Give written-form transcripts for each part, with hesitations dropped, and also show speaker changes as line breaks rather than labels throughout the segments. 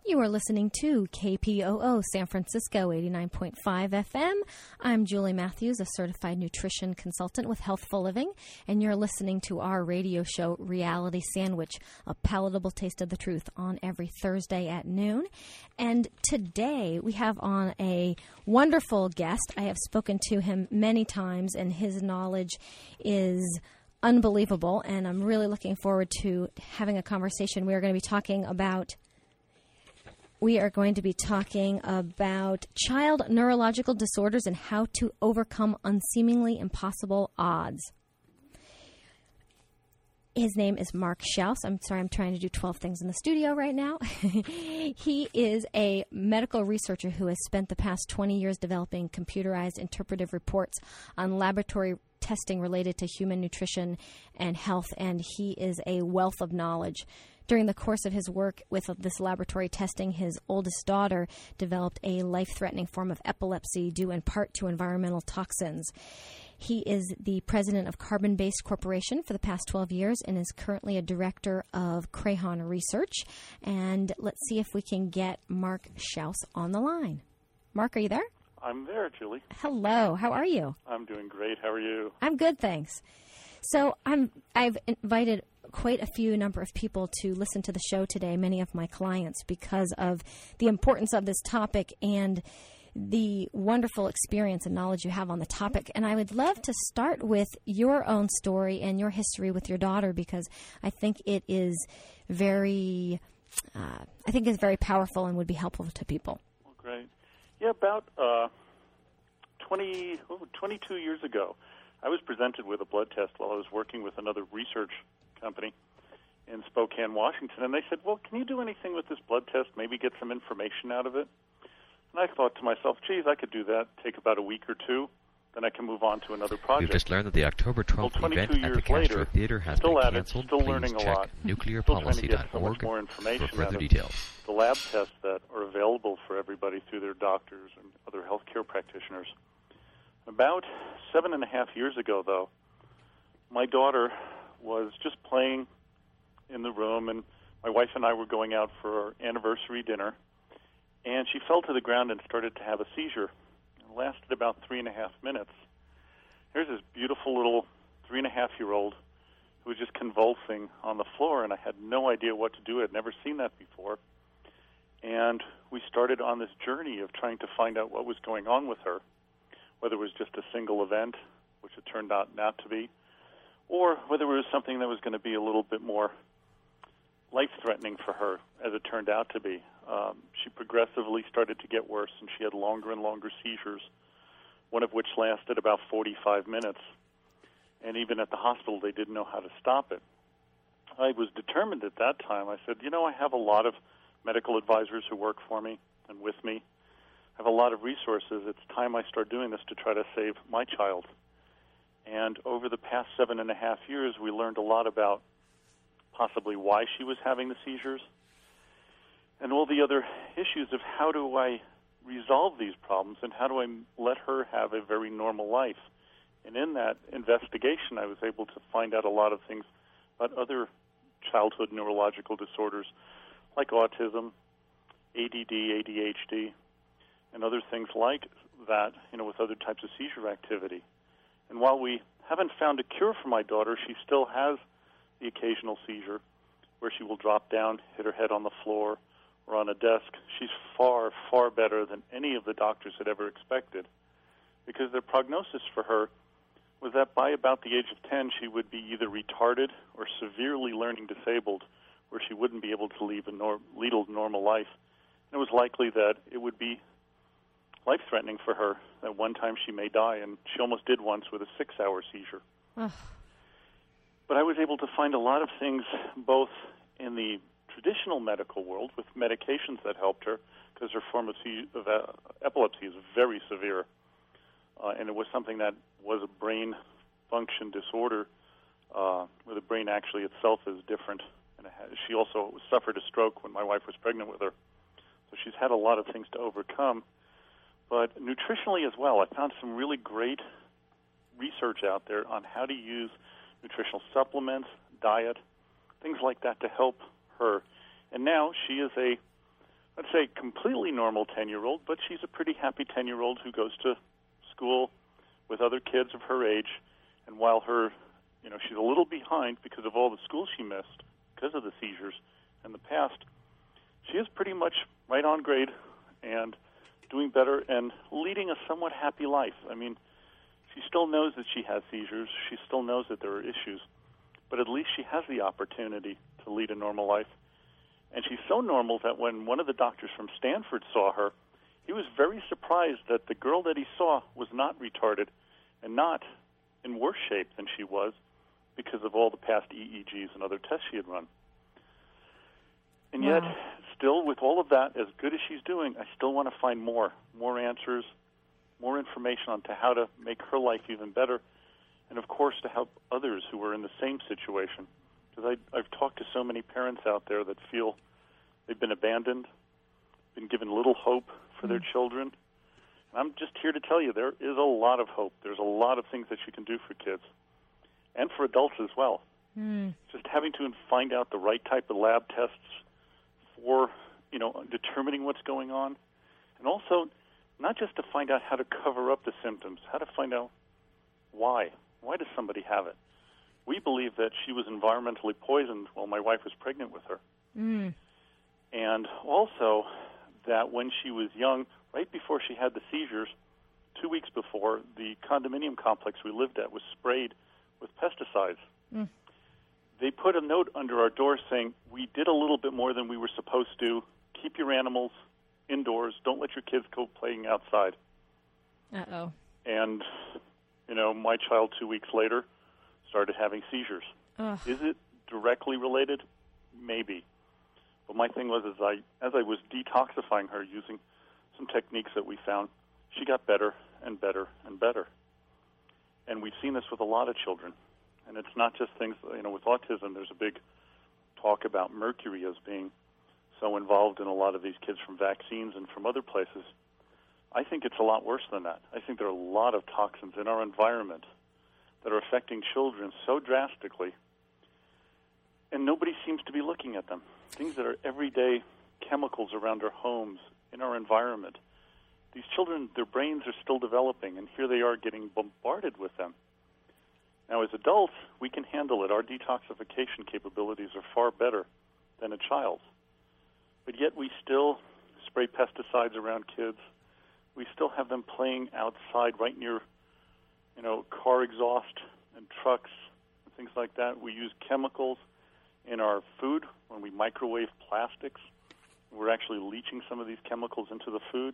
You are listening to KPOO San Francisco 89.5 FM. I'm Julie Matthews, a certified nutrition consultant with Healthful Living, and you're listening to our radio show, Reality Sandwich, a palatable taste of the truth, on every Thursday at noon. And today we have on a wonderful guest. I have spoken to him many times, and his knowledge is unbelievable, and I'm really looking forward to having a conversation. We are going to be talking about child neurological disorders and how to overcome unseemingly impossible odds. His name is Mark Schaus. I'm sorry, I'm trying to do 12 things in the studio right now. He is a medical researcher who has spent the past 20 years developing computerized interpretive reports on laboratory testing related to human nutrition and health, and he is a wealth of knowledge. During the course of his work with this laboratory testing, his oldest daughter developed a life-threatening form of epilepsy due in part to environmental toxins. He is the president of Carbon Based Corporation for the past 12 years and is currently a director of Crayon Research. And let's see if we can get Mark Schaus on the line. Mark, are you there?
I'm there, Julie.
Hello. How are you?
I'm doing great. How are you?
I'm good, thanks. So I've invited quite a number of people to listen to the show today, many of my clients, because of the importance of this topic and the wonderful experience and knowledge you have on the topic. And I would love to start with your own story and your history with your daughter, because I think it is very powerful and would be helpful to people.
Well, great. Yeah, about 22 years ago, I was presented with a blood test while I was working with another research company in Spokane, Washington, and they said, well, can you do anything with this blood test, maybe get some information out of it? And I thought to myself, geez, I could do that, take about a week or two, then I can move on to another project.
We've just learned that the October 12th event at the Castro Theater has been canceled.
Still
Please
learning a
check
lot.
nuclearpolicy.org for further details.
The lab tests that are available for everybody through their doctors and other healthcare practitioners. About 7.5 years ago, though, my daughter was just playing in the room, and my wife and I were going out for our anniversary dinner, and she fell to the ground and started to have a seizure. It lasted about 3.5 minutes. Here's this beautiful little 3.5-year-old who was just convulsing on the floor, and I had no idea what to do. I'd never seen that before. And we started on this journey of trying to find out what was going on with her, whether it was just a single event, which it turned out not to be, or whether it was something that was going to be a little bit more life-threatening for her, as it turned out to be. She progressively started to get worse, and she had longer and longer seizures, one of which lasted about 45 minutes. And even at the hospital, they didn't know how to stop it. I was determined at that time. I said, I have a lot of medical advisors who work for me and with me. I have a lot of resources. It's time I start doing this to try to save my child. And over the past 7.5 years, we learned a lot about possibly why she was having the seizures and all the other issues of how do I resolve these problems and how do I let her have a very normal life. And in that investigation, I was able to find out a lot of things about other childhood neurological disorders like autism, ADD, ADHD, and other things like that, with other types of seizure activity. And while we haven't found a cure for my daughter, she still has the occasional seizure where she will drop down, hit her head on the floor or on a desk. She's far, far better than any of the doctors had ever expected, because their prognosis for her was that by about the age of 10, she would be either retarded or severely learning disabled, where she wouldn't be able to lead a normal life. And it was likely that it would be life-threatening for her. At one time she may die, and she almost did once with a 6-hour seizure.
Ugh.
But I was able to find a lot of things both in the traditional medical world with medications that helped her, because her form of epilepsy is very severe, and it was something that was a brain function disorder where the brain actually itself is different. And she also suffered a stroke when my wife was pregnant with her. So she's had a lot of things to overcome. But nutritionally as well, I found some really great research out there on how to use nutritional supplements, diet, things like that to help her. And now she is a let's say, completely normal 10-year-old, but she's a pretty happy 10-year-old who goes to school with other kids of her age. And while she's a little behind because of all the school she missed because of the seizures in the past, she is pretty much right on grade and doing better and leading a somewhat happy life. I mean, she still knows that she has seizures. She still knows that there are issues. But at least she has the opportunity to lead a normal life. And she's so normal that when one of the doctors from Stanford saw her, he was very surprised that the girl that he saw was not retarded and not in worse shape than she was because of all the past EEGs and other tests she had run. And yet, still, with all of that, as good as she's doing, I still want to find more answers, more information on how to make her life even better, and, of course, to help others who are in the same situation. Because I've talked to so many parents out there that feel they've been abandoned, been given little hope for their children. And I'm just here to tell you there is a lot of hope. There's a lot of things that you can do for kids and for adults as well. Just having to find out the right type of lab tests for, determining what's going on. And also, not just to find out how to cover up the symptoms, how to find out why. Why does somebody have it? We believe that she was environmentally poisoned while my wife was pregnant with her. And also that when she was young, right before she had the seizures, 2 weeks before, the condominium complex we lived at was sprayed with pesticides. They put a note under our door saying, we did a little bit more than we were supposed to. Keep your animals indoors. Don't let your kids go playing outside.
Uh-oh.
And, my child 2 weeks later started having seizures.
Ugh.
Is it directly related? Maybe. But my thing was, as I was detoxifying her using some techniques that we found, she got better and better and better. And we've seen this with a lot of children. And it's not just things, with autism, there's a big talk about mercury as being so involved in a lot of these kids from vaccines and from other places. I think it's a lot worse than that. I think there are a lot of toxins in our environment that are affecting children so drastically, and nobody seems to be looking at them. Things that are everyday chemicals around our homes, in our environment. These children, their brains are still developing, and here they are getting bombarded with them. Now, as adults, we can handle it. Our detoxification capabilities are far better than a child's. But yet we still spray pesticides around kids. We still have them playing outside right near, car exhaust and trucks and things like that. We use chemicals in our food when we microwave plastics. We're actually leaching some of these chemicals into the food.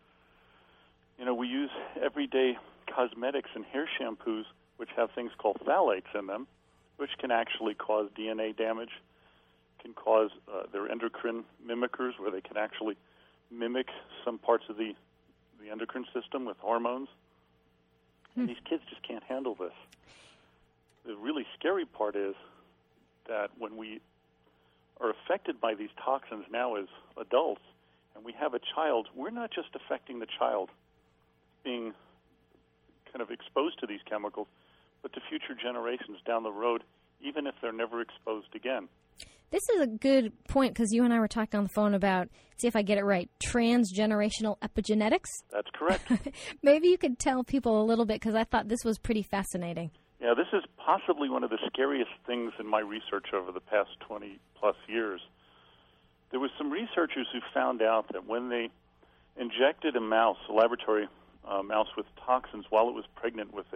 We use everyday cosmetics and hair shampoos which have things called phthalates in them, which can actually cause DNA damage, can cause their endocrine mimickers, where they can actually mimic some parts of the endocrine system with hormones. And these kids just can't handle this. The really scary part is that when we are affected by these toxins now as adults, and we have a child, we're not just affecting the child being kind of exposed to these chemicals, but to future generations down the road, even if they're never exposed again.
This is a good point, because you and I were talking on the phone about, see if I get it right, transgenerational epigenetics?
That's correct.
Maybe you could tell people a little bit, because I thought this was pretty fascinating.
Yeah, this is possibly one of the scariest things in my research over the past 20-plus years. There was some researchers who found out that when they injected a mouse, a laboratory mouse with toxins while it was pregnant with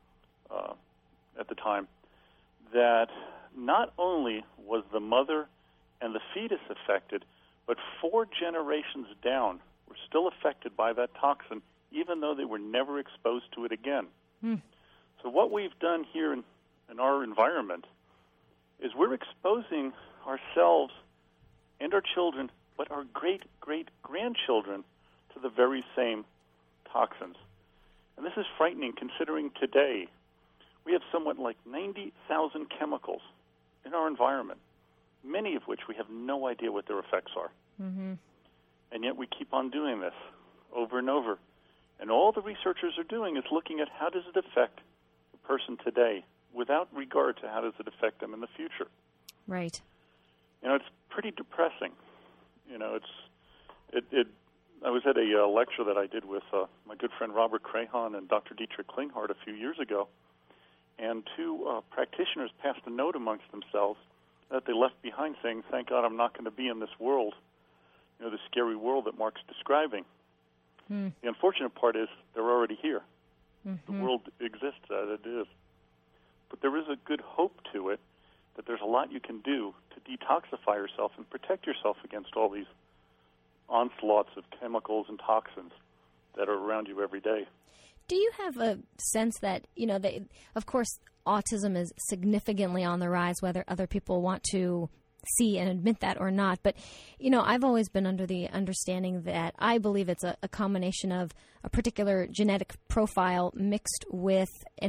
at the time, that not only was the mother and the fetus affected, but 4 generations down were still affected by that toxin, even though they were never exposed to it again. So what we've done here in our environment is we're exposing ourselves and our children, but our great-great-grandchildren, to the very same toxins. And this is frightening, considering today we have somewhat like 90,000 chemicals in our environment, many of which we have no idea what their effects are. And yet we keep on doing this over and over. And all the researchers are doing is looking at how does it affect the person today without regard to how does it affect them in the future.
Right.
It's pretty depressing. I was at a lecture that I did with my good friend Robert Crahan and Dr. Dietrich Klinghardt a few years ago, and two practitioners passed a note amongst themselves that they left behind saying, "Thank God I'm not going to be in this world, the scary world that Mark's describing." The unfortunate part is they're already here. The world exists as it is. But there is a good hope to it that there's a lot you can do to detoxify yourself and protect yourself against all these onslaughts of chemicals and toxins that are around you every day.
Do you have a sense that, of course, autism is significantly on the rise, whether other people want to see and admit that or not. But, I've always been under the understanding that I believe it's a combination of a particular genetic profile mixed with,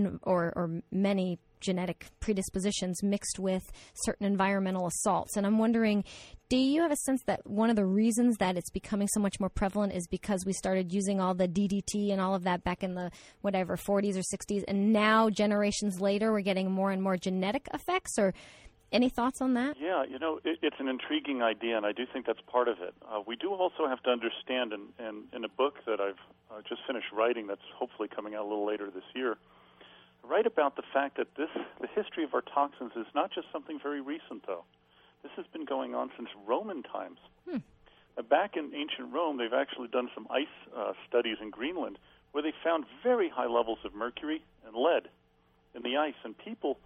or many genetic predispositions mixed with certain environmental assaults. And I'm wondering, do you have a sense that one of the reasons that it's becoming so much more prevalent is because we started using all the DDT and all of that back in the 40s or 60s, and now generations later we're getting more and more genetic effects? Or any thoughts on that?
Yeah, it's an intriguing idea, and I do think that's part of it. We do also have to understand, and in a book that I've just finished writing that's hopefully coming out a little later this year, I write about the fact that the history of our toxins is not just something very recent, though. This has been going on since Roman times. Back in ancient Rome, they've actually done some ice studies in Greenland where they found very high levels of mercury and lead in the ice, and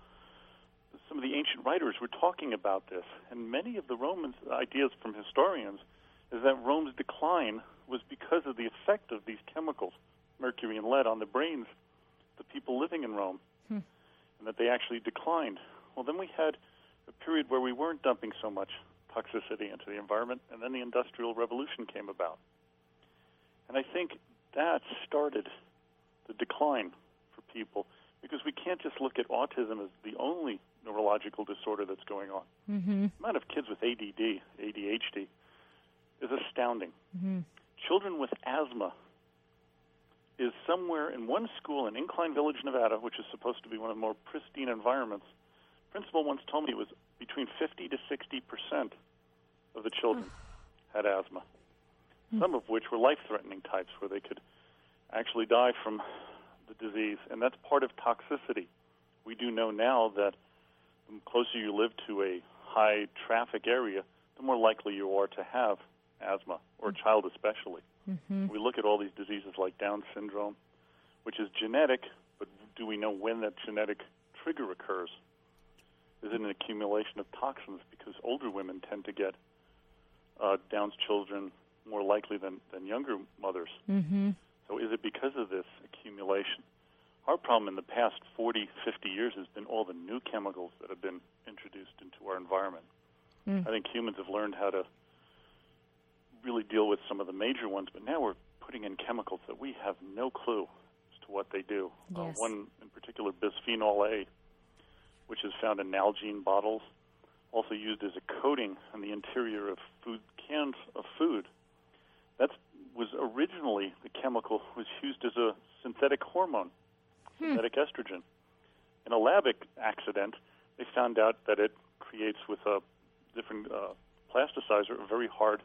some of the ancient writers were talking about this, and many of the Romans' ideas from historians is that Rome's decline was because of the effect of these chemicals, mercury and lead, on the brains of the people living in Rome, and that they actually declined. Well, then we had a period where we weren't dumping so much toxicity into the environment, and then the Industrial Revolution came about. And I think that started the decline for people, because we can't just look at autism as the only neurological disorder that's going on. The amount of kids with ADD, ADHD, is astounding. Children with asthma is somewhere in one school in Incline Village, Nevada, which is supposed to be one of the more pristine environments. Principal once told me it was between 50 to 60% of the children had asthma, some of which were life-threatening types where they could actually die from the disease, and that's part of toxicity. We do know now that the closer you live to a high-traffic area, the more likely you are to have asthma, or a child especially. We look at all these diseases like Down syndrome, which is genetic, but do we know when that genetic trigger occurs? Is it an accumulation of toxins? Because older women tend to get Down's children more likely than younger mothers. So is it because of this accumulation? Our problem in the past 40, 50 years has been all the new chemicals that have been introduced into our environment. I think humans have learned how to really deal with some of the major ones, but now we're putting in chemicals that we have no clue as to what they do.
Yes.
One in particular, bisphenol A, which is found in Nalgene bottles, also used as a coating on the interior of cans of food. That was originally, the chemical was used as a synthetic hormone, synthetic estrogen. In a lab accident, they found out that it creates, with a different plasticizer, a very hard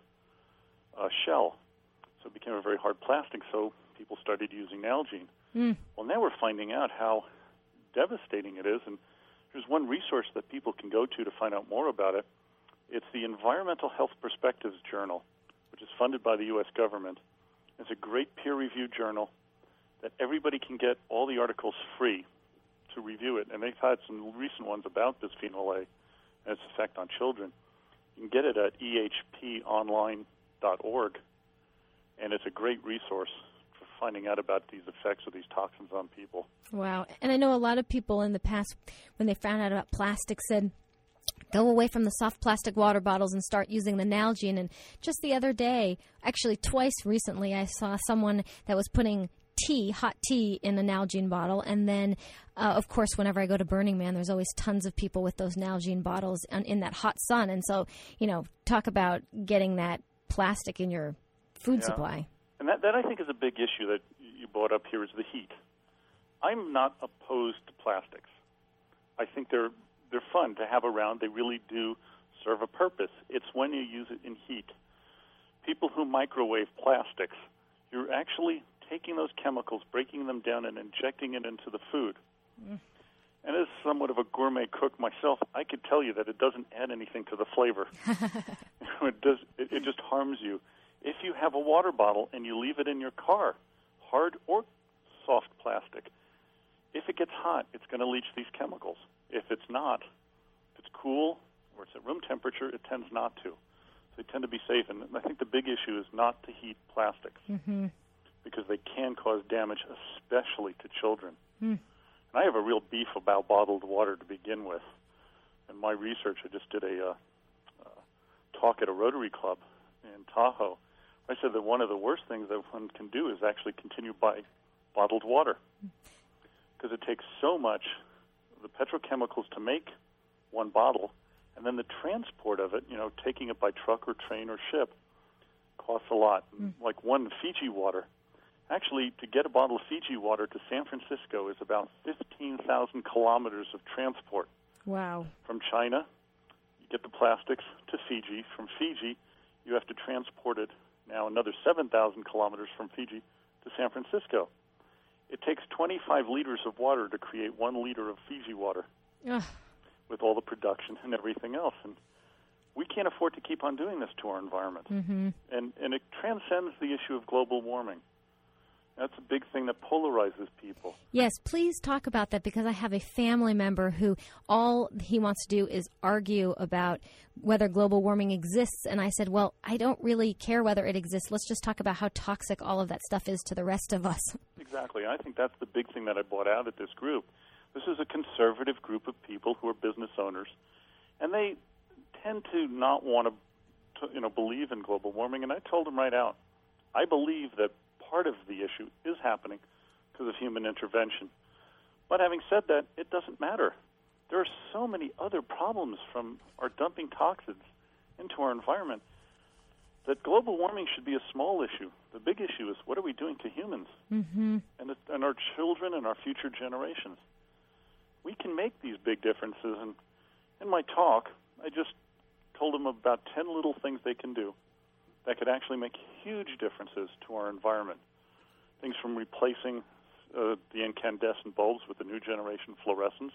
shell. So it became a very hard plastic, so people started using Nalgene. Well, now we're finding out how devastating it is, and there's one resource that people can go to find out more about it. It's the Environmental Health Perspectives Journal, which is funded by the U.S. government. It's a great peer-reviewed journal that everybody can get all the articles free to review it, and they've had some recent ones about bisphenol A and its effect on children. You can get it at ehponline.org, and it's a great resource for finding out about these effects of these toxins on people.
Wow. And I know a lot of people in the past, when they found out about plastic, said, go away from the soft plastic water bottles and start using the Nalgene. And just the other day, actually twice recently, I saw someone that was putting hot tea in a Nalgene bottle. And then, of course, whenever I go to Burning Man, there's always tons of people with those Nalgene bottles in that hot sun. And so, talk about getting that plastic in your food supply.
And that, I think, is a big issue that you brought up here, is the heat. I'm not opposed to plastics. I think they're fun to have around. They really do serve a purpose. It's when you use it in heat. people who microwave plastics, you're actually taking those chemicals, breaking them down, and injecting it into the food. And as somewhat of a gourmet cook myself, I could tell you that it doesn't add anything to the flavor. It just harms you. If you have a water bottle and you leave it in your car, hard or soft plastic, if it gets hot, it's going to leach these chemicals. If it's not, if it's cool or it's at room temperature, it tends not to. So they tend to be safe. And I think the big issue is not to heat plastics because they can cause damage, especially to children. And I have a real beef about bottled water to begin with. In my research, I just did a talk at a Rotary Club in Tahoe. I said that one of the worst things that one can do is actually continue buy bottled water because it takes so much the petrochemicals to make one bottle, and then the transport of it, taking it by truck or train or ship, costs a lot. Like one Fiji water, actually, to get a bottle of Fiji water to San Francisco is about 15,000 kilometers of transport.
Wow.
From China, you get the plastics to Fiji. From Fiji, you have to transport it now another 7,000 kilometers from Fiji to San Francisco. It takes 25 liters of water to create 1 liter of Fiji water with all the production and everything else. And we can't afford to keep on doing this to our environment. And it transcends the issue of global warming. That's a big thing that polarizes people.
Yes, please talk about that, because I have a family member who all he wants to do is argue about whether global warming exists. And I said, well, I don't really care whether it exists. Let's just talk about how toxic all of that stuff is to the rest of us.
Exactly. I think that's the big thing that I brought out at this group. This is a conservative group of people who are business owners, and they tend to not want to believe in global warming. And I told them right out, I believe that part of the issue is happening because of human intervention. But having said that, it doesn't matter. There are so many other problems from our dumping toxins into our environment that global warming should be a small issue. The big issue is, what are we doing to humans and our children and our future generations? We can make these big differences. And in my talk, I just told them about 10 little things they can do that could actually make huge differences to our environment. Things from replacing the incandescent bulbs with the new generation fluorescents.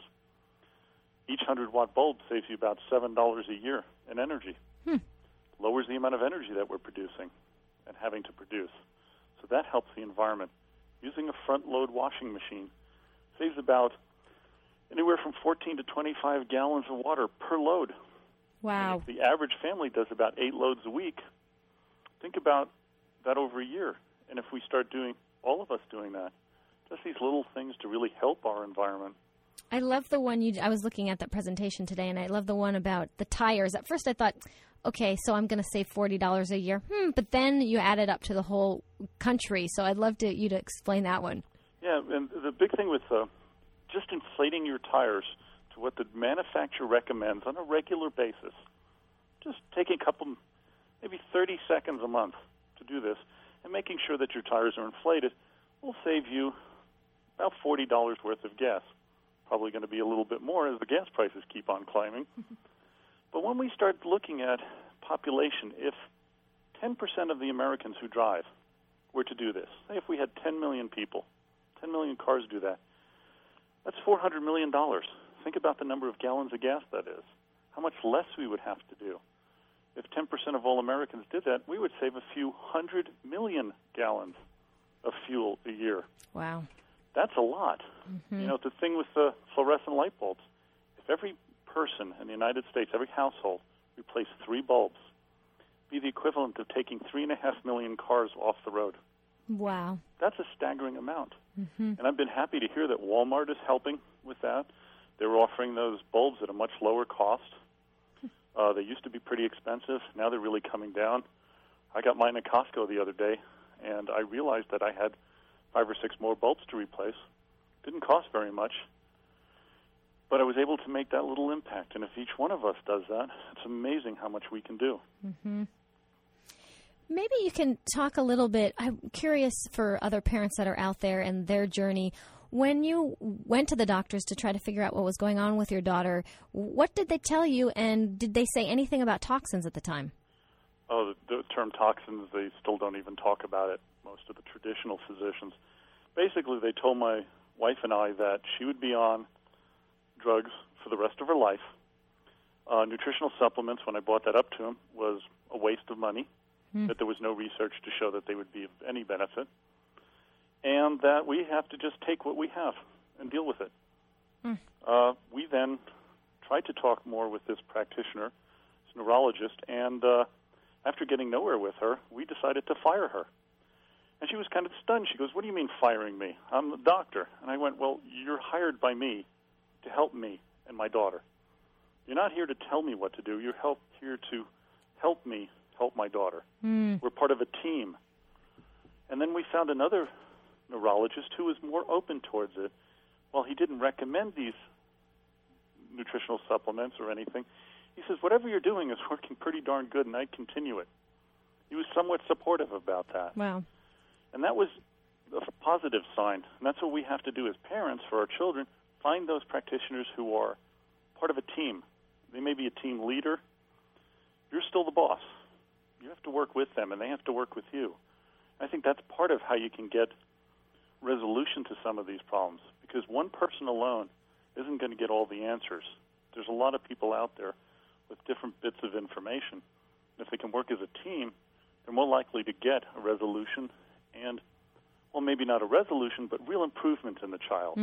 Each 100-watt bulb saves you about $7 a year in energy. Lowers the amount of energy that we're producing and having to produce. So that helps the environment. Using a front-load washing machine saves about anywhere from 14 to 25 gallons of water per load.
Wow.
And if the average family does about 8 loads a week, think about that over a year. And if we start doing, all of us doing that, just these little things to really help our environment.
I love the one I was looking at that presentation today, and I love the one about the tires. At first I thought, okay, so I'm going to save $40 a year. But then you add it up to the whole country. So I'd love you to explain that one.
Yeah, and the big thing with just inflating your tires to what the manufacturer recommends on a regular basis, just taking a couple, maybe 30 seconds a month to do this, and making sure that your tires are inflated will save you about $40 worth of gas. Probably going to be a little bit more as the gas prices keep on climbing. But when we start looking at population, if 10% of the Americans who drive were to do this, say if we had 10 million people, 10 million cars do that, that's $400 million. Think about the number of gallons of gas that is, how much less we would have to do. If 10% of all Americans did that, we would save a few 100 million gallons of fuel a year.
Wow.
That's a lot. The thing with the fluorescent light bulbs, if every person in the United States, every household, replaced 3 bulbs, it'd be the equivalent of taking 3.5 million cars off the road.
Wow.
That's a staggering amount. And I've been happy to hear that Walmart is helping with that. They're offering those bulbs at a much lower cost. They used to be pretty expensive. Now they're really coming down. I got mine at Costco the other day, and I realized that I had 5 or 6 more bulbs to replace. Didn't cost very much, but I was able to make that little impact. And if each one of us does that, it's amazing how much we can do.
Maybe you can talk a little bit. I'm curious for other parents that are out there and their journey. When you went to the doctors to try to figure out what was going on with your daughter, what did they tell you, and did they say anything about toxins at the time?
Oh, the term toxins, they still don't even talk about it, most of the traditional physicians. Basically, they told my wife and I that she would be on drugs for the rest of her life. Nutritional supplements, when I brought that up to him, was a waste of money, that there was no research to show that they would be of any benefit, and that we have to just take what we have and deal with it. We then tried to talk more with this practitioner, this neurologist, and after getting nowhere with her, we decided to fire her. And she was kind of stunned. She goes, "What do you mean firing me? I'm the doctor." And I went, "Well, you're hired by me to help me and my daughter. You're not here to tell me what to do. You're here to help me help my daughter. We're part of a team." And then we found another neurologist who was more open towards it. While he didn't recommend these nutritional supplements or anything, he says, "Whatever you're doing is working pretty darn good, and I'd continue it." He was somewhat supportive about that.
Wow.
And that was a positive sign. And that's what we have to do as parents for our children. Find those practitioners who are part of a team. They may be a team leader. You're still the boss. You have to work with them, and they have to work with you. I think that's part of how you can get resolution to some of these problems, because one person alone isn't going to get all the answers. There's a lot of people out there with different bits of information. If they can work as a team, they're more likely to get a resolution and, well, maybe not a resolution, but real improvement in the child.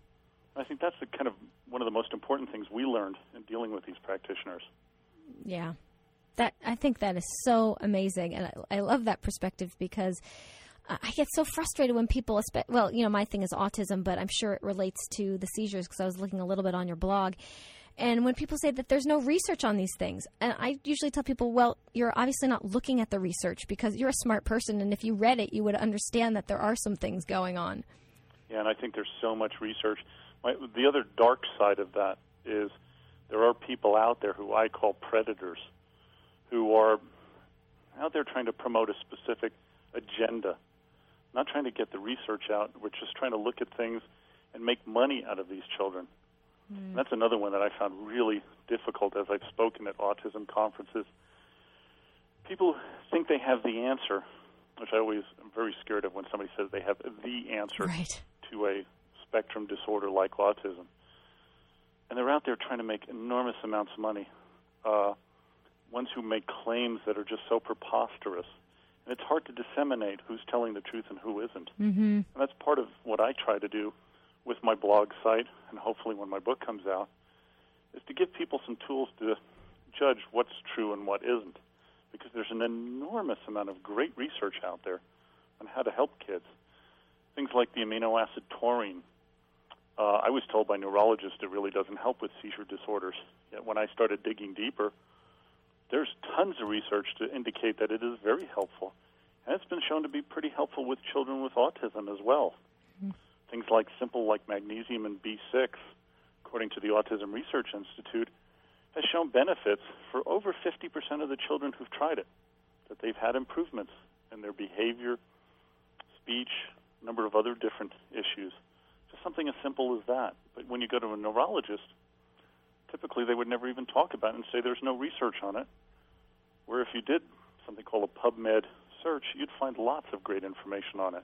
I think that's the kind of one of the most important things we learned in dealing with these practitioners.
Yeah. I think that is so amazing, and I love that perspective, because I get so frustrated when people, well, you know, my thing is autism, but I'm sure it relates to the seizures, because I was looking a little bit on your blog. And when people say that there's no research on these things, and I usually tell people, well, you're obviously not looking at the research, because you're a smart person, and if you read it, you would understand that there are some things going on.
Yeah, and I think there's so much research. The other dark side of that is there are people out there who I call predators, who are out there trying to promote a specific agenda, not trying to get the research out. We're just trying to look at things and make money out of these children. And that's another one that I found really difficult as I've spoken at autism conferences. People think they have the answer, which I always am very scared of when somebody says they have the answer to a spectrum disorder like autism. And they're out there trying to make enormous amounts of money. Ones who make claims that are just so preposterous. And it's hard to disseminate who's telling the truth and who isn't. And that's part of what I try to do with my blog site, and hopefully when my book comes out, is to give people some tools to judge what's true and what isn't. Because there's an enormous amount of great research out there on how to help kids. Things like the amino acid taurine. I was told by neurologists it really doesn't help with seizure disorders. Yet when I started digging deeper, there's tons of research to indicate that it is very helpful. And it's been shown to be pretty helpful with children with autism as well. Things like magnesium and B6, according to the Autism Research Institute, has shown benefits for over 50% of the children who've tried it, that they've had improvements in their behavior, speech, a number of other different issues. Just something as simple as that. But when you go to a neurologist, typically they would never even talk about it and say there's no research on it, where if you did something called a PubMed search, you'd find lots of great information on it.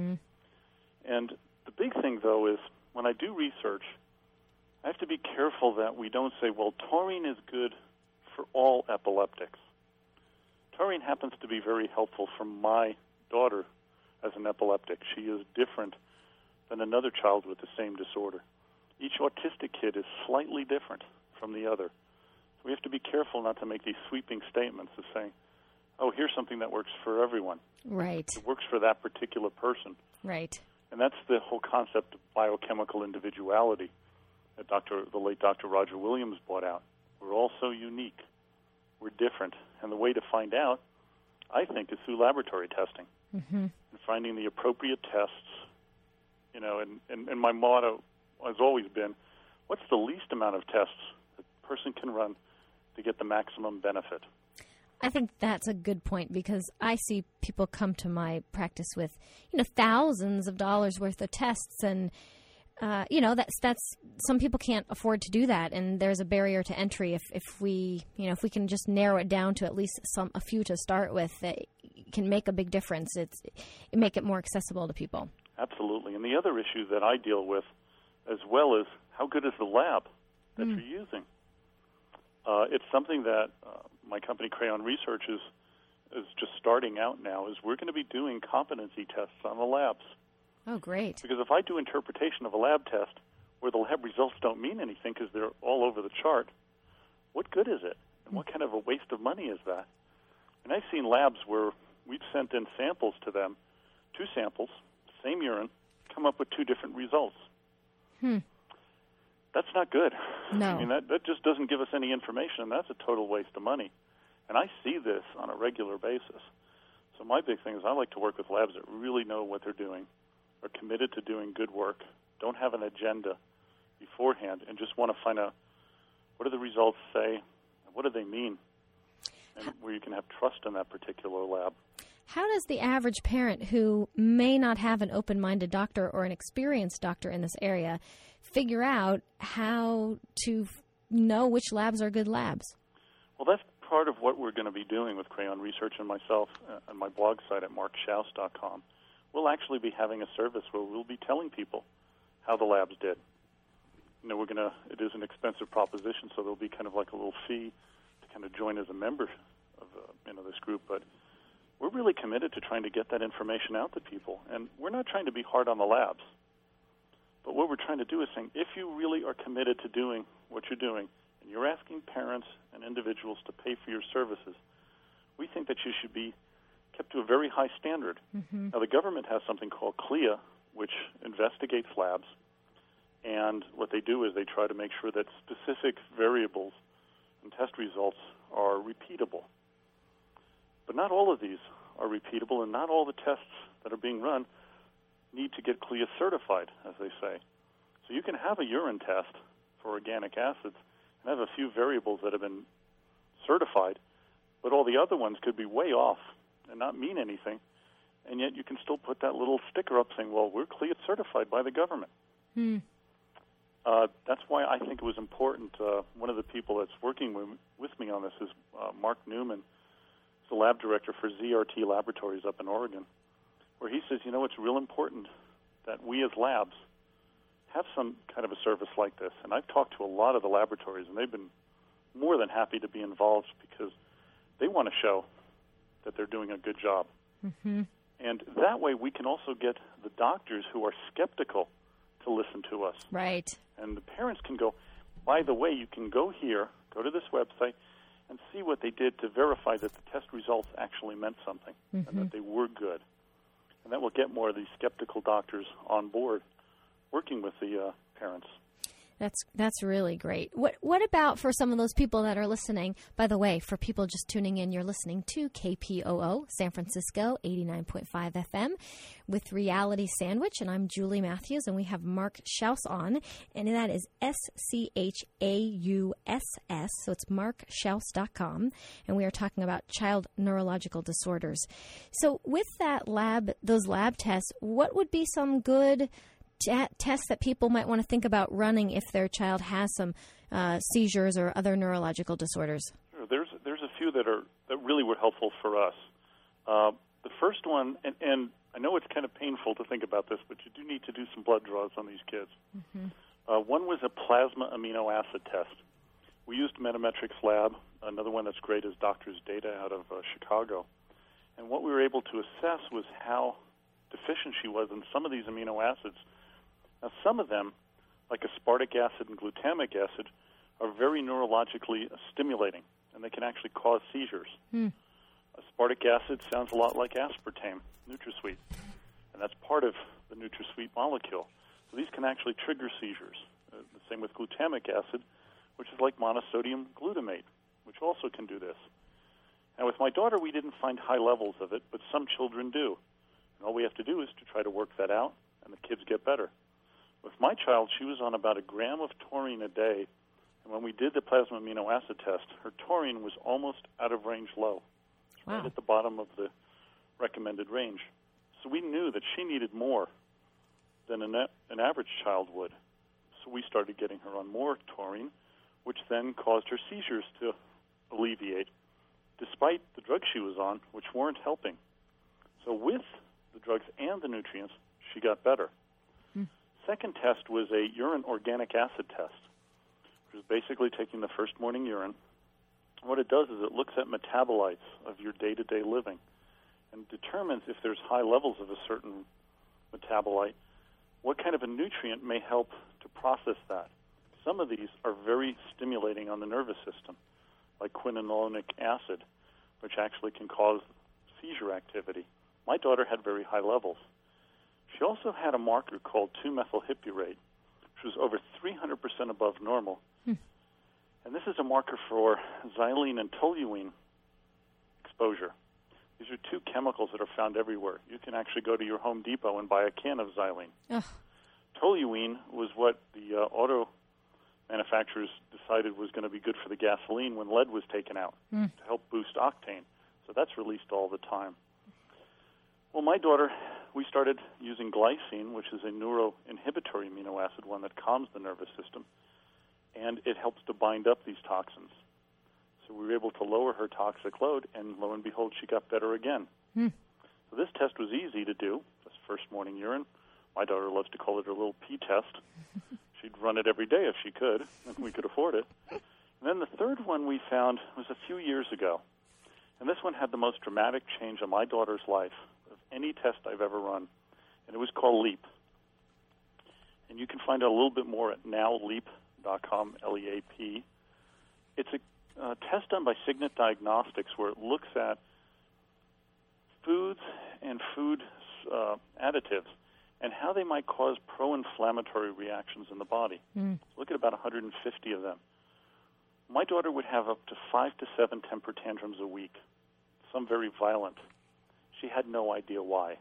And the big thing, though, is when I do research, I have to be careful that we don't say, well, taurine is good for all epileptics. Taurine happens to be very helpful for my daughter as an epileptic. She is different than another child with the same disorder. Each autistic kid is slightly different from the other. So we have to be careful not to make these sweeping statements of saying, oh, here's something that works for everyone.
Right.
It works for that particular person.
Right.
And that's the whole concept of biochemical individuality that the late Dr. Roger Williams brought out. We're all so unique. We're different. And the way to find out, I think, is through laboratory testing. And finding the appropriate tests. You know, and my motto has always been, what's the least amount of tests a person can run to get the maximum benefit?
I think that's a good point, because I see people come to my practice with, thousands of dollars worth of tests, and that's some people can't afford to do that, and there's a barrier to entry. If we can just narrow it down to at least a few to start with, that can make a big difference. It make it more accessible to people.
Absolutely. And the other issue that I deal with as well is how good is the lab that you're using? It's something that my company Crayon Research is just starting out now. Is we're going to be doing competency tests on the labs.
Oh, great.
Because if I do interpretation of a lab test where the lab results don't mean anything because they're all over the chart, what good is it? And what kind of a waste of money is that? And I've seen labs where we've sent in samples to them, 2 samples, same urine, come up with 2 different results. That's not good.
No.
I mean, that just doesn't give us any information, and that's a total waste of money. And I see this on a regular basis. So my big thing is I like to work with labs that really know what they're doing, are committed to doing good work, don't have an agenda beforehand, and just want to find out what do the results say, what do they mean, and where you can have trust in that particular lab.
How does the average parent who may not have an open-minded doctor or an experienced doctor in this area figure out how to know which labs are good labs?
Well, that's part of what we're going to be doing with Crayon Research and myself on my blog site at markschaus.com. We'll actually be having a service where we'll be telling people how the labs did. It is an expensive proposition, so there'll be kind of like a little fee to kind of join as a member of this group, but we're really committed to trying to get that information out to people, and we're not trying to be hard on the labs. But what we're trying to do is saying, if you really are committed to doing what you're doing, and you're asking parents and individuals to pay for your services, we think that you should be kept to a very high standard. Now, the government has something called CLIA, which investigates labs, and what they do is they try to make sure that specific variables and test results are repeatable. But not all of these are repeatable, and not all the tests that are being run need to get CLIA certified, as they say. So you can have a urine test for organic acids and have a few variables that have been certified, but all the other ones could be way off and not mean anything, and yet you can still put that little sticker up saying, well, we're CLIA certified by the government. That's why I think it was important. One of the people that's working with me on this is Mark Newman. He's the lab director for ZRT Laboratories up in Oregon, where he says, it's real important that we as labs have some kind of a service like this. And I've talked to a lot of the laboratories, and they've been more than happy to be involved because they want to show that they're doing a good job. And that way we can also get the doctors who are skeptical to listen to us.
Right.
And the parents can go, by the way, you can go here, go to this website, and see what they did to verify that the test results actually meant something and that they were good. And that will get more of these skeptical doctors on board working with the parents.
That's really great. What about for some of those people that are listening? By the way, for people just tuning in, you're listening to KPOO San Francisco 89.5 FM with Reality Sandwich, and I'm Julie Matthews, and we have Mark Schaus on, and that is SCHAUSS, so it's markschaus.com, and we are talking about child neurological disorders. So with those lab tests, what would be some good tests that people might want to think about running if their child has some seizures or other neurological disorders?
Sure. There's a few that really were helpful for us. The first one, and I know it's kind of painful to think about this, but you do need to do some blood draws on these kids. One was a plasma amino acid test. We used Metametrics Lab. Another one that's great is Doctors Data out of Chicago. And what we were able to assess was how deficient she was in some of these amino acids. Now, some of them, like aspartic acid and glutamic acid, are very neurologically stimulating, and they can actually cause seizures. Aspartic acid sounds a lot like aspartame, NutraSweet, and that's part of the NutraSweet molecule. So these can actually trigger seizures. The same with glutamic acid, which is like monosodium glutamate, which also can do this. Now, with my daughter, we didn't find high levels of it, but some children do. And all we have to do is to try to work that out, and the kids get better. With my child, she was on about 1 gram of taurine a day, and when we did the plasma amino acid test, her taurine was almost out of range low.
Wow.
Right at the bottom of the recommended range. So we knew that she needed more than an average child would. So we started getting her on more taurine, which then caused her seizures to alleviate, despite the drugs she was on, which weren't helping. So with the drugs and the nutrients, she got better. Second test was a urine organic acid test, which is basically taking the first morning urine. What it does is it looks at metabolites of your day-to-day living and determines if there's high levels of a certain metabolite, what kind of a nutrient may help to process that. Some of these are very stimulating on the nervous system, like quinolinic acid, which actually can cause seizure activity. My daughter had very high levels. She also had a marker called 2-methylhippurate, which was over 300% above normal. And this is a marker for xylene and toluene exposure. These are two chemicals that are found everywhere. You can actually go to your Home Depot and buy a can of xylene. Ugh. Toluene was what the auto manufacturers decided was going to be good for the gasoline when lead was taken out to help boost octane. So that's released all the time. Well, my daughter, we started using glycine, which is a neuroinhibitory amino acid, one that calms the nervous system, and it helps to bind up these toxins. So we were able to lower her toxic load, and lo and behold, she got better again. So this test was easy to do, this first morning urine. My daughter loves to call it her little pee test. She'd run it every day if she could, and we could afford it. And then the third one we found was a few years ago, and this one had the most dramatic change in my daughter's life of any test I've ever run, and it was called LEAP. And you can find out a little bit more at nowleap.com, L-E-A-P. It's a test done by Signet Diagnostics where it looks at foods and food additives and how they might cause pro-inflammatory reactions in the body. Look at about 150 of them. My daughter would have up to 5 to 7 temper tantrums a week, some very violent. She had no idea why.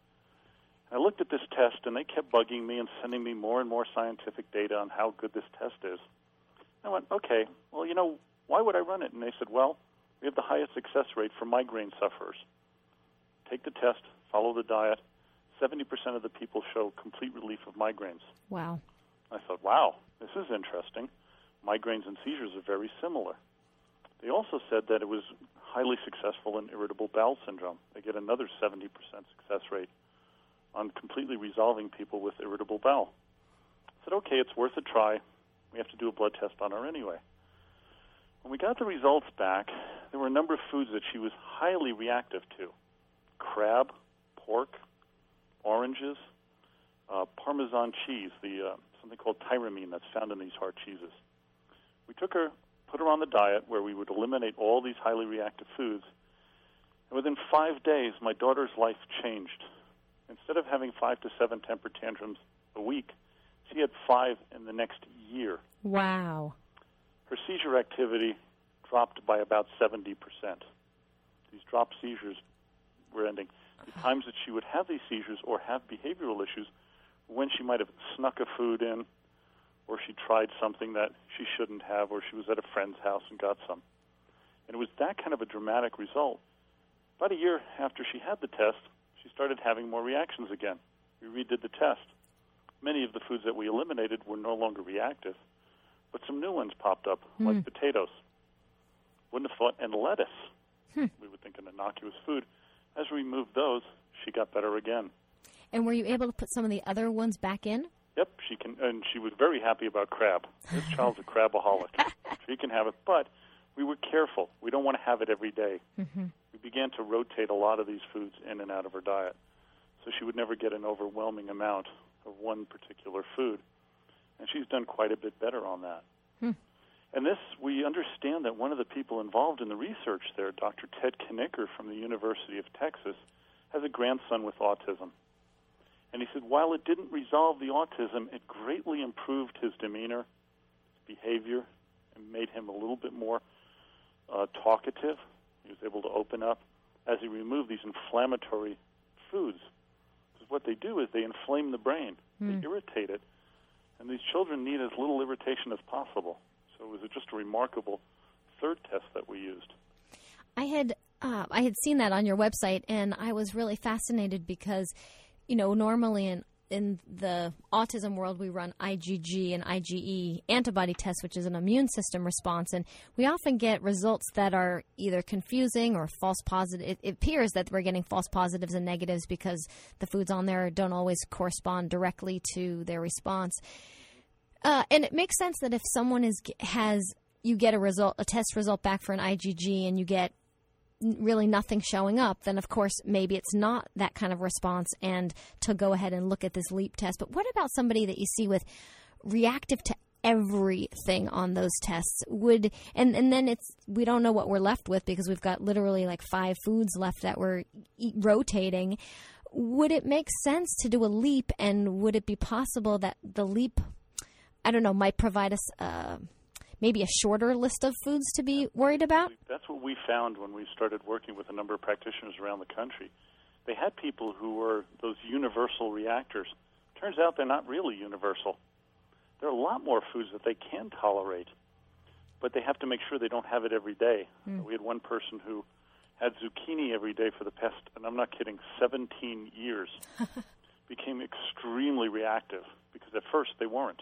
I looked at this test, and they kept bugging me and sending me more and more scientific data on how good this test is. I went, okay, well, why would I run it? And they said, well, we have the highest success rate for migraine sufferers. Take the test, follow the diet. 70% of the people show complete relief of migraines.
Wow.
I thought, wow, this is interesting. Migraines and seizures are very similar. They also said that it was highly successful in irritable bowel syndrome. They get another 70% success rate on completely resolving people with irritable bowel. I said, okay, it's worth a try. We have to do a blood test on her anyway. When we got the results back, there were a number of foods that she was highly reactive to. Crab, pork, oranges, Parmesan cheese, something called tyramine that's found in these hard cheeses. We took her, put her on the diet where we would eliminate all these highly reactive foods, and within 5 days, my daughter's life changed. Instead of having 5 to 7 temper tantrums a week, she had 5 in the next year.
Wow.
Her seizure activity dropped by about 70%. These drop seizures were ending. The times that she would have these seizures or have behavioral issues when she might have snuck a food in, or she tried something that she shouldn't have, or she was at a friend's house and got some. And it was that kind of a dramatic result. About a year after she had the test, she started having more reactions again. We redid the test. Many of the foods that we eliminated were no longer reactive, but some new ones popped up, like potatoes. Wouldn't have thought, and lettuce. We would think an innocuous food. As we removed those, she got better again.
And were you able to put some of the other ones back in?
Yep, she can, and she was very happy about crab. This child's a crabaholic. She can have it, but we were careful. We don't want to have it every day. We began to rotate a lot of these foods in and out of her diet, so she would never get an overwhelming amount of one particular food. And she's done quite a bit better on that. And this, we understand that one of the people involved in the research there, Dr. Ted Knicker from the University of Texas, has a grandson with autism. And he said while it didn't resolve the autism, it greatly improved his demeanor, his behavior, and made him a little bit more talkative. He was able to open up as he removed these inflammatory foods. Because what they do is they inflame the brain. They irritate it. And these children need as little irritation as possible. So it was just a remarkable third test that we used.
I had seen that on your website, and I was really fascinated because, normally in the autism world, we run IgG and IgE antibody tests, which is an immune system response. And we often get results that are either confusing or false positive. It appears that we're getting false positives and negatives because the foods on there don't always correspond directly to their response. And it makes sense that if someone you get a test result back for an IgG and you get really nothing showing up, then of course maybe it's not that kind of response, and to go ahead and look at this LEAP test. But what about somebody that you see with reactive to everything on those tests? And then we don't know what we're left with because we've got literally like 5 foods left that we're rotating. Would it make sense to do a LEAP, and would it be possible that the LEAP, I don't know, might provide us maybe a shorter list of foods to be worried about?
That's what we found when we started working with a number of practitioners around the country. They had people who were those universal reactors. Turns out they're not really universal. There are a lot more foods that they can tolerate, but they have to make sure they don't have it every day. We had one person who had zucchini every day for the past, and I'm not kidding, 17 years. Became extremely reactive because at first they weren't.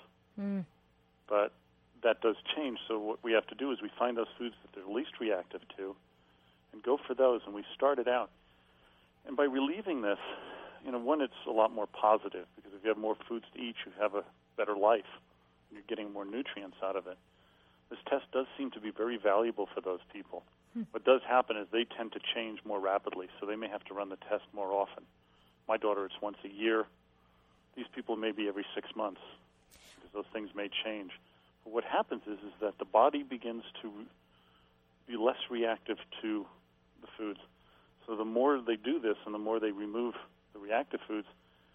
But that does change, so what we have to do is we find those foods that they're least reactive to and go for those, and we started out. And by relieving this, one, it's a lot more positive because if you have more foods to eat, you have a better life. You're getting more nutrients out of it. This test does seem to be very valuable for those people. What does happen is they tend to change more rapidly, so they may have to run the test more often. My daughter, it's once a year. These people may be every 6 months because those things may change. What happens is that the body begins to be less reactive to the foods. So the more they do this and the more they remove the reactive foods,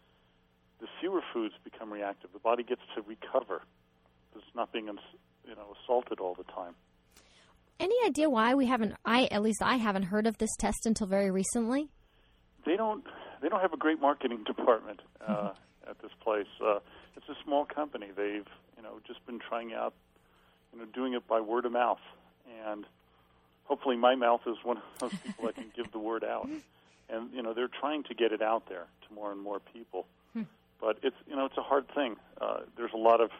the fewer foods become reactive. The body gets to recover. It's not being assaulted all the time.
Any idea why at least I haven't heard of this test until very recently?
They don't have a great marketing department at this place. It's a small company. They've just been trying out, doing it by word of mouth. And hopefully my mouth is one of those people that can give the word out. And, they're trying to get it out there to more and more people. But it's a hard thing. There's a lot of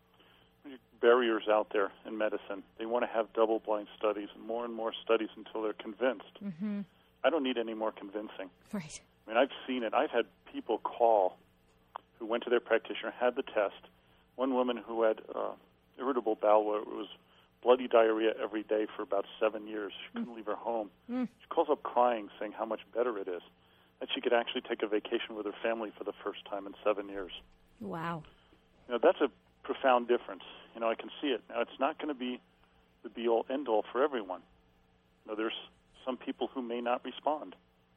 barriers out there in medicine. They want to have double-blind studies and more studies until they're convinced. I don't need any more convincing.
Right.
I mean, I've seen it. I've had people call who went to their practitioner, had the test. One woman who had irritable bowel, it was bloody diarrhea every day for about 7 years. She couldn't leave her home. She calls up crying, saying how much better it is, that she could actually take a vacation with her family for the first time in 7 years.
Wow.
That's a profound difference. I can see it. Now, it's not going to be the be-all, end-all for everyone. There's some people who may not respond.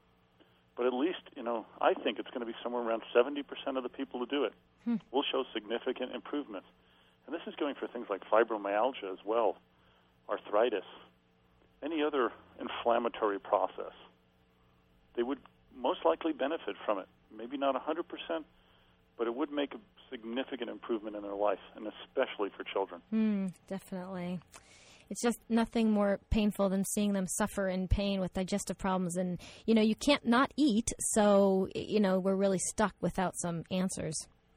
But at least, I think it's going to be somewhere around 70% of the people who do it will show significant improvements. And this is going for things like fibromyalgia as well, arthritis, any other inflammatory process. They would most likely benefit from it. Maybe not 100%, but it would make a significant improvement in their life, and especially for children.
Definitely. It's just nothing more painful than seeing them suffer in pain with digestive problems. And, you can't not eat, so, we're really stuck without some answers.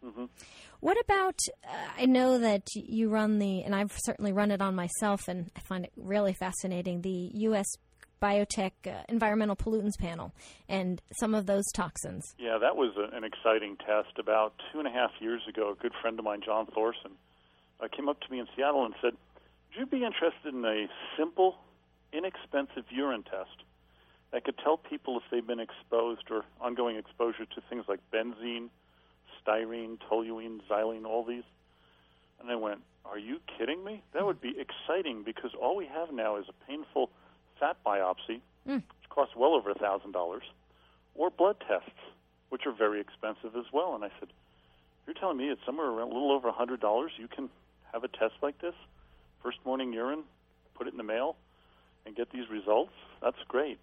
What about, I know that you run and I've certainly run it on myself, and I find it really fascinating, the U.S. Biotech Environmental Pollutants Panel and some of those toxins. Yeah,
that was an exciting test. About 2.5 years ago, a good friend of mine, John Thorson, came up to me in Seattle and said, would you be interested in a simple, inexpensive urine test that could tell people if they've been exposed or ongoing exposure to things like benzene, styrene, toluene, xylene, all these? And I went, are you kidding me? That would be exciting because all we have now is a painful fat biopsy, which costs well over $1,000, or blood tests, which are very expensive as well. And I said, you're telling me it's somewhere around a little over $100 you can have a test like this? First morning urine, put it in the mail, and get these results? That's great.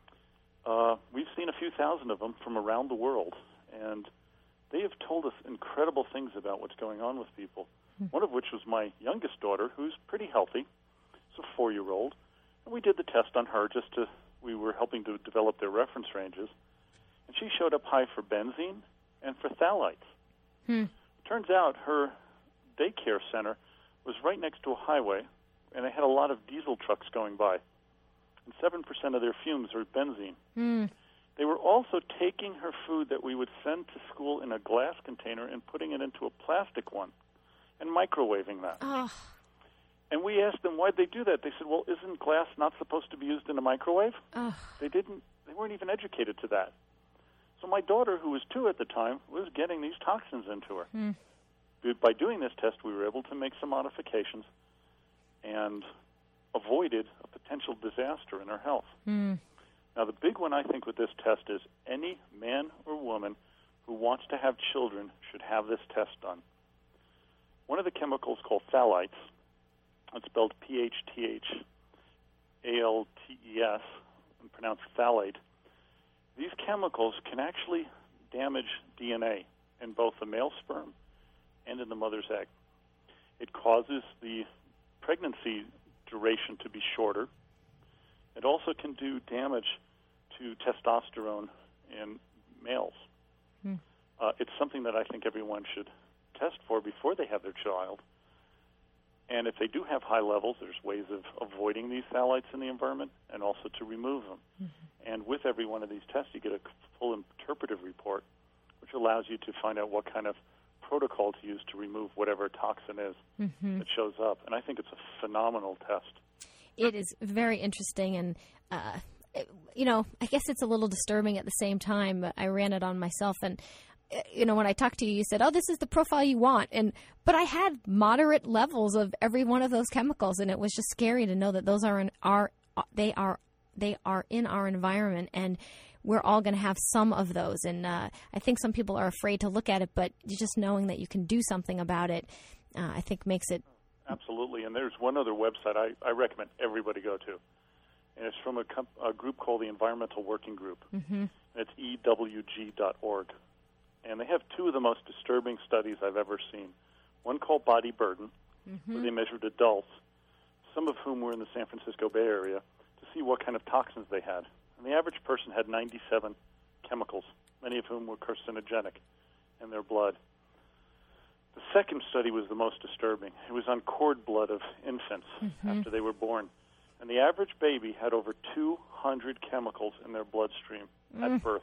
We've seen a few thousand of them from around the world, and they have told us incredible things about what's going on with people, one of which was my youngest daughter, who's pretty healthy. It's a 4-year-old. And we did the test on her we were helping to develop their reference ranges, and she showed up high for benzene and for phthalates. Turns out her daycare center was right next to a highway, and they had a lot of diesel trucks going by. And 7% of their fumes are benzene. They were also taking her food that we would send to school in a glass container and putting it into a plastic one and microwaving that.
Oh.
And we asked them, why'd they do that? They said, well, isn't glass not supposed to be used in a microwave?
Oh.
They weren't even educated to that. So my daughter, who was 2 at the time, was getting these toxins into her. By doing this test, we were able to make some modifications and avoided a potential disaster in her health. Now, the big one, I think, with this test is any man or woman who wants to have children should have this test done. One of the chemicals called phthalates, it's spelled Phthales, and pronounced phthalate. These chemicals can actually damage DNA in both the male sperm and in the mother's egg. It causes the pregnancy duration to be shorter. It also can do damage to testosterone in males. It's something that I think everyone should test for before they have their child. And if they do have high levels, there's ways of avoiding these phthalates in the environment and also to remove them. And with every one of these tests, you get a full interpretive report, which allows you to find out what kind of protocol to use to remove whatever toxin is that shows up. And I think it's a phenomenal test.
It is very interesting, and I guess it's a little disturbing at the same time. I ran it on myself, and when I talked to you, you said, "Oh, this is the profile you want," but I had moderate levels of every one of those chemicals, and it was just scary to know that those are in our environment, and we're all going to have some of those. And I think some people are afraid to look at it, but just knowing that you can do something about it, I think makes it.
Absolutely, and there's one other website I recommend everybody go to, and it's from a group called the Environmental Working Group. And it's EWG.org. And they have 2 of the most disturbing studies I've ever seen. One called Body Burden, where they measured adults, some of whom were in the San Francisco Bay Area, to see what kind of toxins they had. And the average person had 97 chemicals, many of whom were carcinogenic in their blood. The second study was the most disturbing. It was on cord blood of infants after they were born. And the average baby had over 200 chemicals in their bloodstream at birth.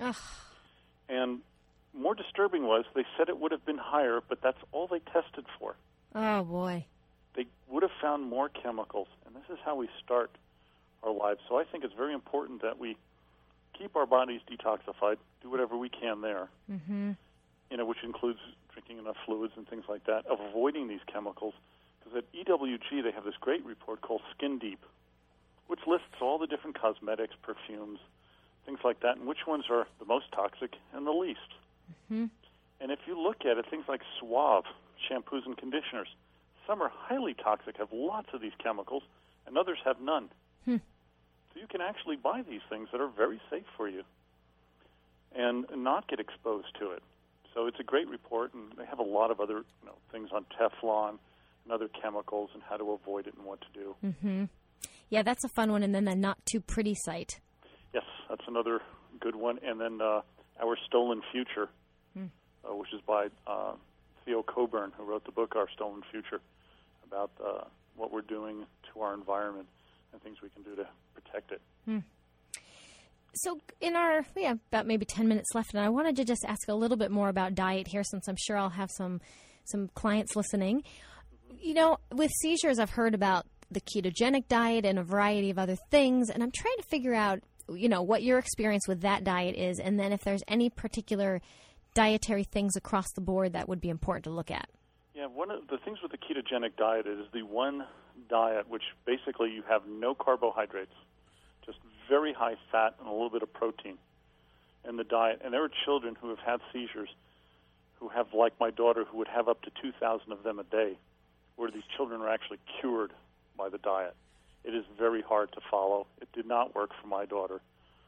And more disturbing was they said it would have been higher, but that's all they tested for.
Oh, boy.
They would have found more chemicals, and this is how we start our lives. So I think it's very important that we keep our bodies detoxified, do whatever we can there, which includes drinking enough fluids and things like that, avoiding these chemicals. Because at EWG, they have this great report called Skin Deep, which lists all the different cosmetics, perfumes, things like that, and which ones are the most toxic and the least. And if you look at it, things like Suave, shampoos and conditioners, some are highly toxic, have lots of these chemicals, and others have none. So you can actually buy these things that are very safe for you and not get exposed to it. So it's a great report, and they have a lot of other things on Teflon and other chemicals and how to avoid it and what to do.
Yeah, that's a fun one. And then the Not Too Pretty site.
Yes, that's another good one. And then Our Stolen Future, which is by Theo Coburn, who wrote the book Our Stolen Future, about what we're doing to our environment and things we can do to protect it.
So in our, about maybe 10 minutes left, and I wanted to just ask a little bit more about diet here, since I'm sure I'll have some clients listening. With seizures, I've heard about the ketogenic diet and a variety of other things, and I'm trying to figure out, what your experience with that diet is, and then if there's any particular dietary things across the board that would be important to look at.
Yeah, one of the things with the ketogenic diet is the one diet which basically you have no carbohydrates, just very high fat and a little bit of protein in the diet. And there are children who have had seizures who have, like my daughter, who would have up to 2,000 of them a day, where these children are actually cured by the diet. It is very hard to follow. It did not work for my daughter.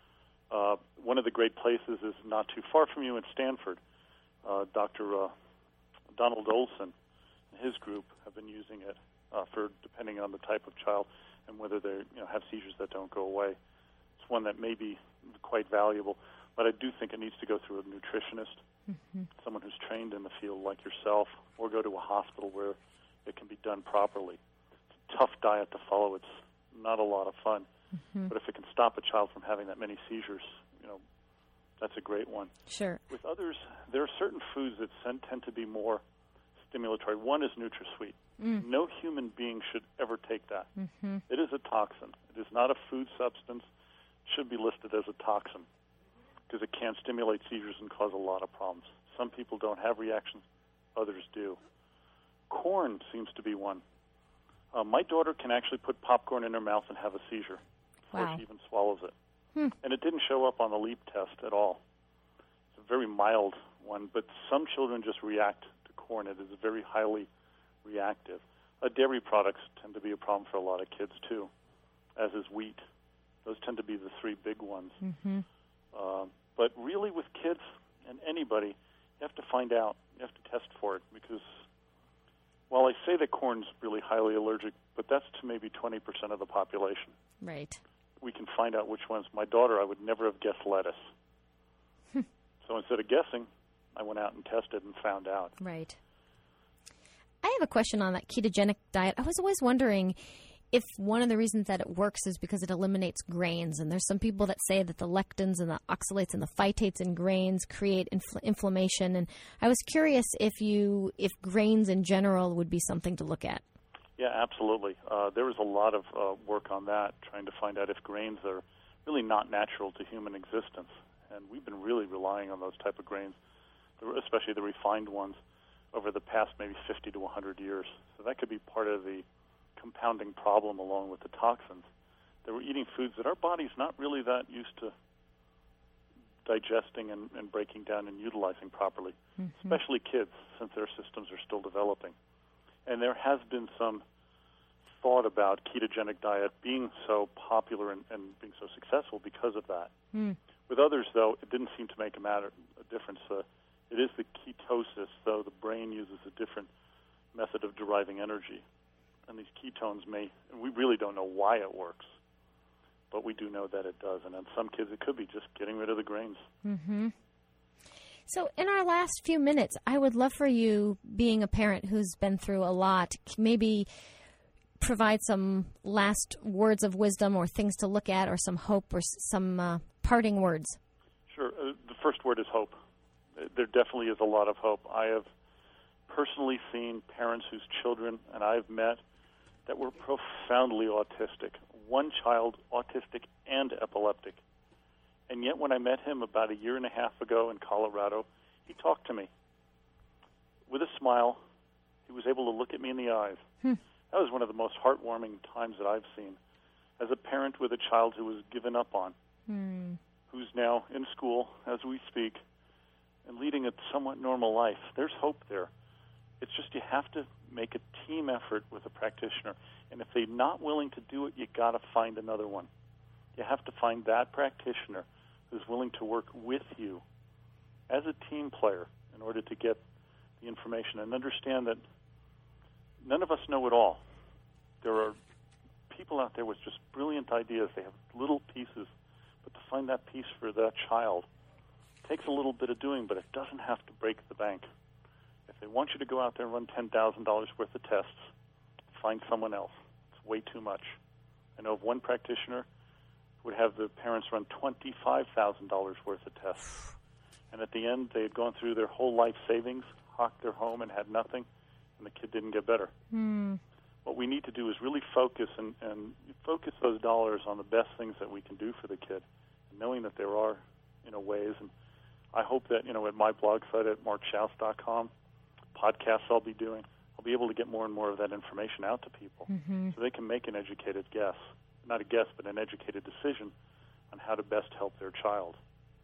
One of the great places is not too far from you in Stanford. Dr. Donald Olson and his group have been using it for depending on the type of child and whether they have seizures that don't go away. It's one that may be quite valuable. But I do think it needs to go through a nutritionist, someone who's trained in the field like yourself, or go to a hospital where it can be done properly. It's a tough diet to follow. It's not a lot of fun. But if it can stop a child from having that many seizures, that's a great one.
Sure.
With others, there are certain foods that tend to be more stimulatory. One is NutraSweet. No human being should ever take that. It is a toxin. It is not a food substance. It should be listed as a toxin because it can stimulate seizures and cause a lot of problems. Some people don't have reactions. Others do. Corn seems to be one. My daughter can actually put popcorn in her mouth and have a seizure before she even swallows it. And it didn't show up on the LEAP test at all. It's a very mild one, but some children just react to corn. It is very highly reactive. Dairy products tend to be a problem for a lot of kids, too, as is wheat. Those tend to be the three big ones. But really with kids and anybody, you have to find out. You have to test for it because while I say that corn's really highly allergic, but that's to maybe 20% of the population.
Right.
We can find out which ones. My daughter, I would never have guessed lettuce. So instead of guessing, I went out and tested and found out.
Right. I have a question on that ketogenic diet. I was always wondering if one of the reasons that it works is because it eliminates grains. And there's some people that say that the lectins and the oxalates and the phytates in grains create inflammation. And I was curious if grains in general would be something to look at.
Yeah, absolutely. There was a lot of work on that, trying to find out if grains are really not natural to human existence. And we've been really relying on those type of grains, especially the refined ones, over the past maybe 50 to 100 years. So that could be part of the compounding problem along with the toxins. That we're eating foods that our body's not really that used to digesting and breaking down and utilizing properly, especially kids, since their systems are still developing. And there has been some thought about ketogenic diet being so popular and being so successful because of that. With others, though, it didn't seem to make a difference. It is the ketosis, though the brain uses a different method of deriving energy. And these ketones we really don't know why it works, but we do know that it does. And in some kids, it could be just getting rid of the grains.
So in our last few minutes, I would love for you, being a parent who's been through a lot, maybe provide some last words of wisdom or things to look at or some hope or some parting words.
Sure. The first word is hope. There definitely is a lot of hope. I have personally seen parents whose children and I've met that were profoundly autistic. One child autistic and epileptic. And yet when I met him about a year and a half ago in Colorado, he talked to me. With a smile, he was able to look at me in the eyes. That was one of the most heartwarming times that I've seen. As a parent with a child who was given up on, who's now in school as we speak, and leading a somewhat normal life, there's hope there. It's just you have to make a team effort with a practitioner. And if they're not willing to do it, you got to find another one. You have to find that practitioner who's willing to work with you as a team player in order to get the information and understand that none of us know it all. There are people out there with just brilliant ideas. They have little pieces, but to find that piece for that child takes a little bit of doing, but it doesn't have to break the bank. If they want you to go out there and run $10,000 worth of tests, find someone else. It's way too much. I know of one practitioner who would have the parents run $25,000 worth of tests. And at the end, they had gone through their whole life savings, hawked their home, and had nothing, and the kid didn't get better. What we need to do is really focus and focus those dollars on the best things that we can do for the kid, knowing that there are, ways. And I hope that, at my blog site at markschaus.com, podcasts I'll be doing, I'll be able to get more and more of that information out to people so they can make an educated guess. Not a guess, but an educated decision on how to best help their child.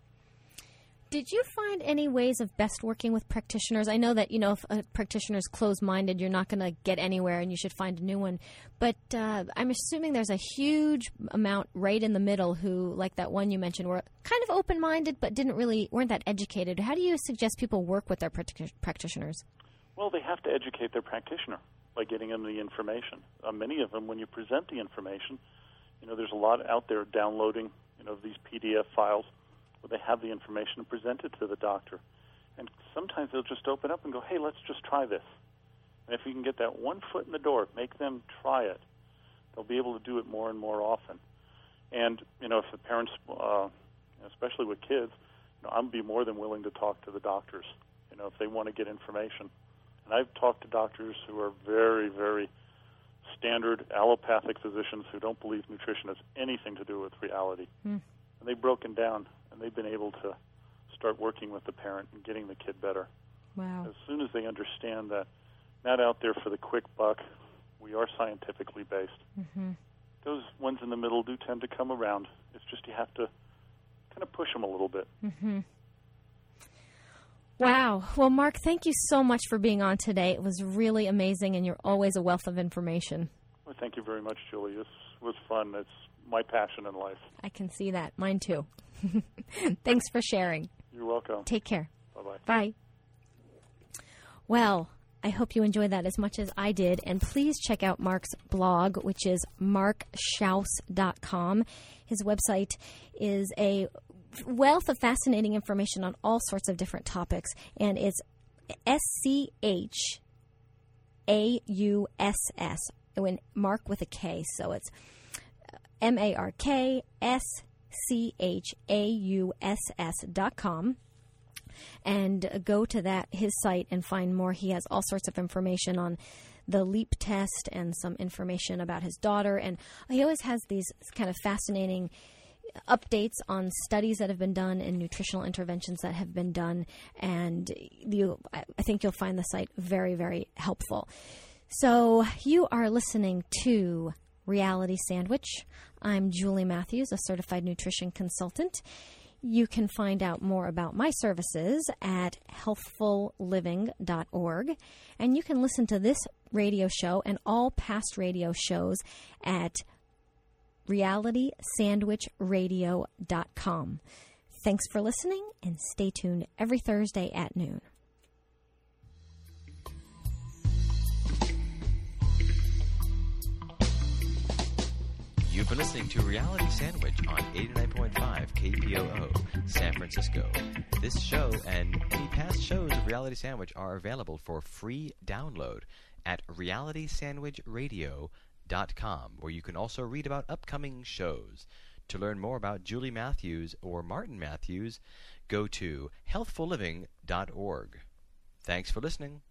Did you find any ways of best working with practitioners? I know that, if a practitioner is closed-minded, you're not going to get anywhere and you should find a new one. But I'm assuming there's a huge amount right in the middle who, like that one you mentioned, were kind of open-minded but weren't that educated. How do you suggest people work with their practitioners? Well,
they have to educate their practitioner by getting them the information. Many of them, when you present the information, there's a lot out there downloading, these PDF files. where they have the information and present it to the doctor. And sometimes they'll just open up and go, hey, let's just try this. And if you can get that one foot in the door, make them try it, they'll be able to do it more and more often. And, if the parents, especially with kids, I'd be more than willing to talk to the doctors, if they want to get information. And I've talked to doctors who are very, very standard allopathic physicians who don't believe nutrition has anything to do with reality. And they've broken down, and they've been able to start working with the parent and getting the kid better.
Wow.
As soon as they understand that, not out there for the quick buck, we are scientifically based.
Mm-hmm.
Those ones in the middle do tend to come around. It's just you have to kind of push them a little bit.
Mm-hmm. Wow. Well, Mark, thank you so much for being on today. It was really amazing, and you're always a wealth of information.
Well, thank you very much, Julie. This was fun. It's my passion in life.
I can see that. Mine too. Thanks for sharing.
You're welcome.
Take care.
Bye-bye.
Bye. Well, I hope you enjoyed that as much as I did. And please check out Mark's blog, which is markschaus.com. His website is a wealth of fascinating information on all sorts of different topics. And it's SCHAUSS, when Mark with a K. So it's MarkSchauss.com. And go to his site and find more. He has all sorts of information on the LEAP test and some information about his daughter. And he always has these kind of fascinating updates on studies that have been done and nutritional interventions that have been done. And I think you'll find the site very, very helpful. So you are listening to Reality Sandwich. I'm Julie Matthews, a certified nutrition consultant. You can find out more about my services at healthfulliving.org. And you can listen to this radio show and all past radio shows at realitysandwichradio.com. Thanks for listening, and stay tuned every Thursday at noon.
You've been listening to Reality Sandwich on 89.5 KPOO, San Francisco. This show and any past shows of Reality Sandwich are available for free download at realitysandwichradio.com, where you can also read about upcoming shows. To learn more about Julie Matthews or Martin Matthews, go to healthfulliving.org. Thanks for listening.